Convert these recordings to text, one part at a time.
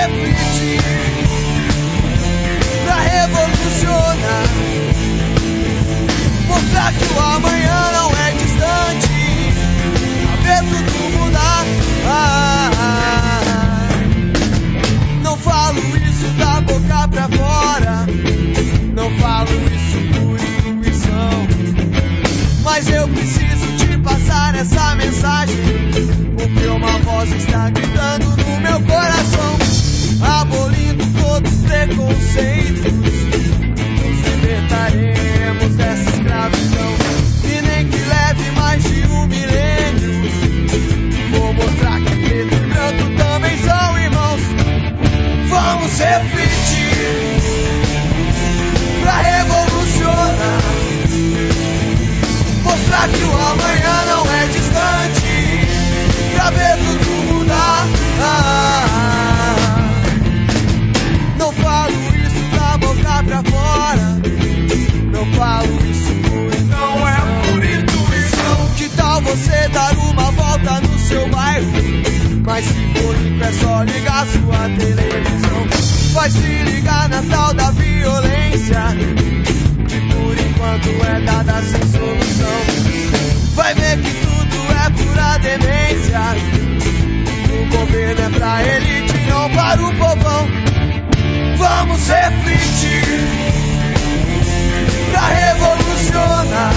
refletir, pra revolucionar, mostrar que o amanhã não é distante, pra ver tudo mudar. Não falo isso da boca pra fora, não falo isso por intuição, mas eu preciso te passar essa mensagem, porque uma voz está gritando no meu coração, abolindo todos os preconceitos, nos libertaremos dessa escravidão, e nem que leve mais de 1 milênio, vou mostrar que preto e branco também são irmãos. Vamos refletir, pra revolucionar, mostrar que o amanhã não é distante, pra ver tudo mudar. Não falo isso da boca pra fora, não falo isso por intuição, não é por intuição. Que tal você dar uma volta no seu bairro? Mas se for rico é só ligar sua televisão. Vai se ligar na tal da violência, que por enquanto é dada sem solução. Vai ver que tudo é pura demência, o governo é pra elite, não para o povão. Vamos refletir, pra revolucionar,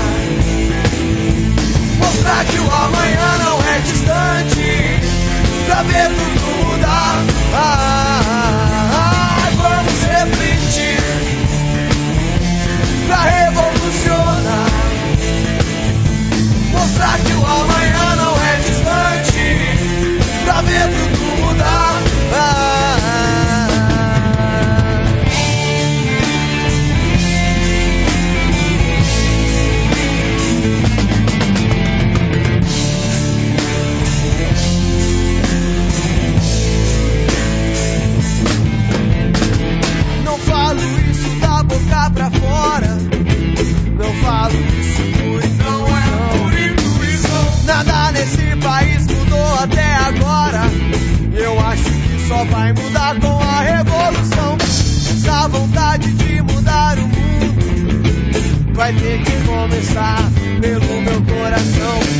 mostrar que o amanhã não é distante, pra ver tudo mudar. Vamos refletir, pra revolucionar, mostrar que o amanhã não é distante, pra ver tudo mudar. Não falo isso da boca pra fora, não falo isso por intuição. Nada nesse país mudou até agora, eu acho que só vai mudar com a revolução. Essa vontade de mudar o mundo vai ter que começar pelo meu coração.